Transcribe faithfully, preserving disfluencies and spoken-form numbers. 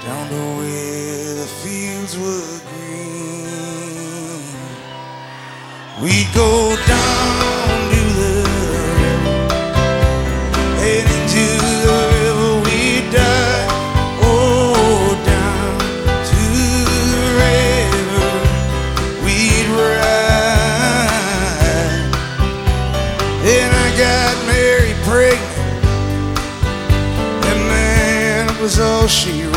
down to where the fields were green. We'd go down to the river, and into the river we'd dive. Oh, down to the river we'd ride. Then I got married pregnant, and man, it was all she wrote.